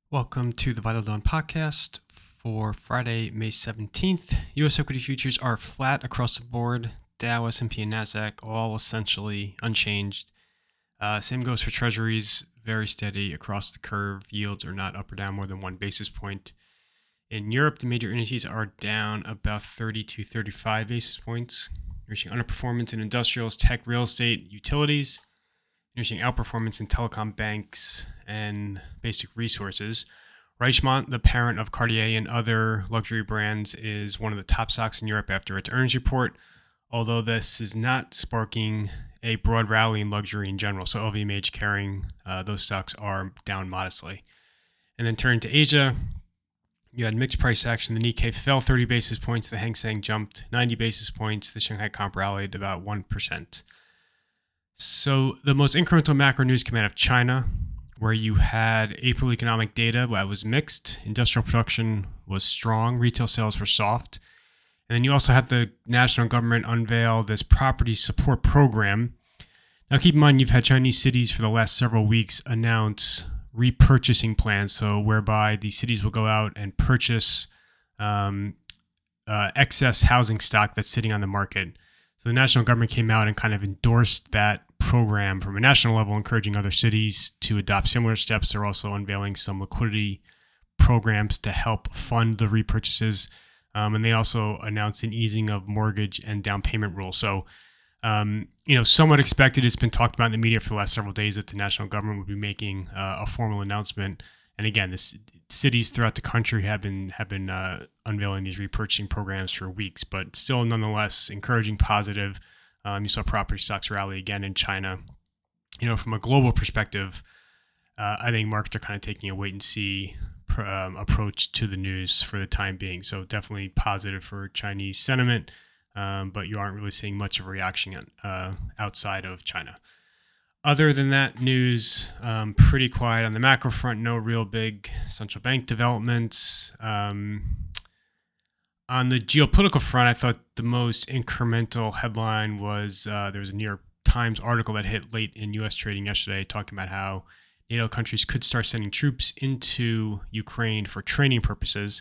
Welcome to the Vital Dawn podcast for Friday, May 17th. U.S. equity futures are flat across the board. Dow, S&P, and NASDAQ all essentially unchanged. Same goes for treasuries, very steady across the curve. Yields are not up or down more than 1 basis point. In Europe, the major indices are down about 30 to 35 basis points. You're seeing underperformance in industrials, tech, real estate, utilities. You're seeing outperformance in telecom, banks, and basic resources. Richemont, the parent of Cartier and other luxury brands, is one of the top stocks in Europe after its earnings report, although this is not sparking a broad rally in luxury in general. So LVMH carrying those stocks are down modestly. And then turning to Asia, you had mixed price action. The Nikkei fell 30 basis points. The Hang Seng jumped 90 basis points. The Shanghai Comp rallied about 1%. So the most incremental macro news came out of China, where you had April economic data that was mixed. Industrial production was strong. Retail sales were soft. And then you also had the national government unveil this property support program. Now, keep in mind, you've had Chinese cities for the last several weeks announce repurchasing plans, so whereby the cities will go out and purchase excess housing stock that's sitting on the market. So the national government came out and kind of endorsed that program from a national level, encouraging other cities to adopt similar steps. They're also unveiling some liquidity programs to help fund the repurchases. And they also announced an easing of mortgage and down payment rules. So, somewhat expected. It's been talked about in the media for the last several days that the national government would be making a formal announcement. And again, cities throughout the country have been unveiling these repurchasing programs for weeks, but still, nonetheless, encouraging, positive. You saw property stocks rally again in China. From a global perspective, I think markets are kind of taking a wait and see approach to the news for the time being. So definitely positive for Chinese sentiment, but you aren't really seeing much of a reaction outside of China. Other than that news, pretty quiet on the macro front. No real big central bank developments. On the geopolitical front, I thought the most incremental headline was there was a New York Times article that hit late in U.S. trading yesterday talking about how NATO countries could start sending troops into Ukraine for training purposes.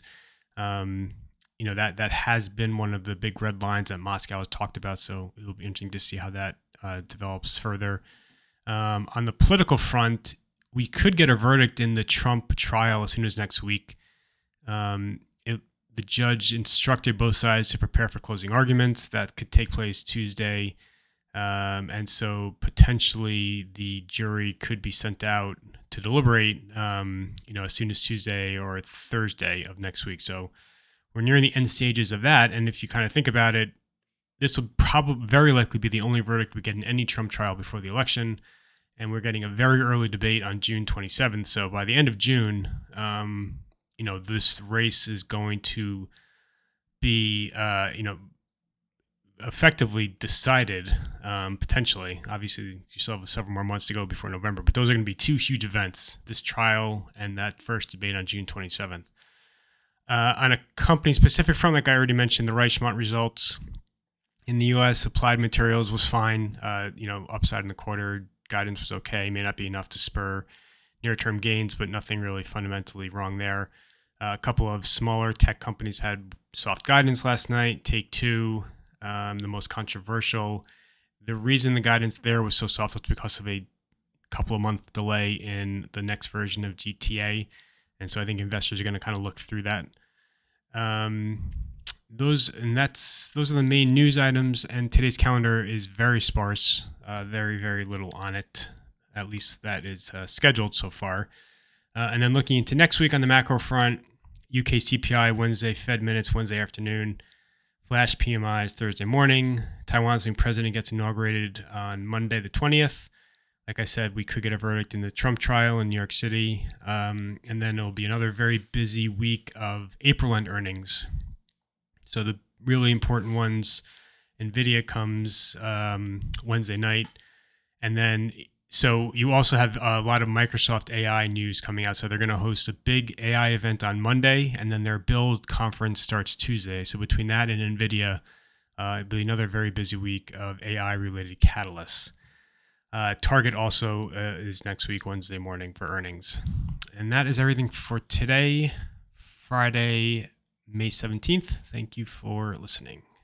That has been one of the big red lines that Moscow has talked about, so it'll be interesting to see how that develops further. On the political front, we could get a verdict in the Trump trial as soon as next week. The judge instructed both sides to prepare for closing arguments that could take place Tuesday. And so potentially the jury could be sent out to deliberate, as soon as Tuesday or Thursday of next week. So we're nearing the end stages of that. And if you kind of think about it, this will probably very likely be the only verdict we get in any Trump trial before the election. And we're getting a very early debate on June 27th. So by the end of June, this race is going to be, effectively decided, potentially. Obviously, you still have several more months to go before November, but those are going to be two huge events, this trial and that first debate on June 27th. On a company-specific front, like I already mentioned, the Richemont results in the U.S., Applied Materials was fine. Upside in the quarter, guidance was okay. May not be enough to spur near-term gains, but nothing really fundamentally wrong there. A couple of smaller tech companies had soft guidance last night. Take-Two, the most controversial. The reason the guidance there was so soft was because of a couple of month delay in the next version of GTA. And so I think investors are going to kind of look through that. Those are the main news items, and today's calendar is very sparse. Very, very little on it. At least that is scheduled so far. And then looking into next week on the macro front, UK CPI Wednesday, Fed minutes Wednesday afternoon, flash PMIs Thursday morning. Taiwan's new president gets inaugurated on Monday the 20th. Like I said, we could get a verdict in the Trump trial in New York City. And then it'll be another very busy week of April end earnings. So the really important ones, NVIDIA comes Wednesday night. And then so you also have a lot of Microsoft AI news coming out. So they're going to host a big AI event on Monday, and then their Build conference starts Tuesday. So between that and NVIDIA, it'll be another very busy week of AI-related catalysts. Target also is next week, Wednesday morning, for earnings. And that is everything for today, Friday, May 17th. Thank you for listening.